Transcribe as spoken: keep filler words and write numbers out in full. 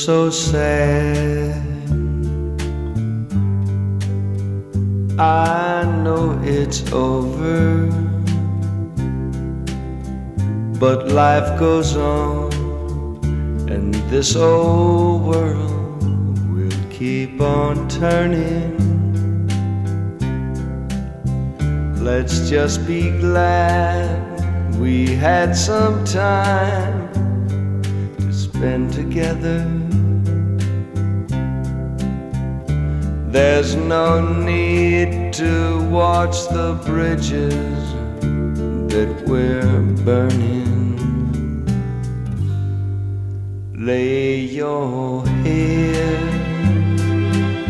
so sad. I know it's over, but life goes on, and this old world will keep on turning. Let's just be glad we had some time to spend together. There's no need to watch the bridges that we're burning. Lay your head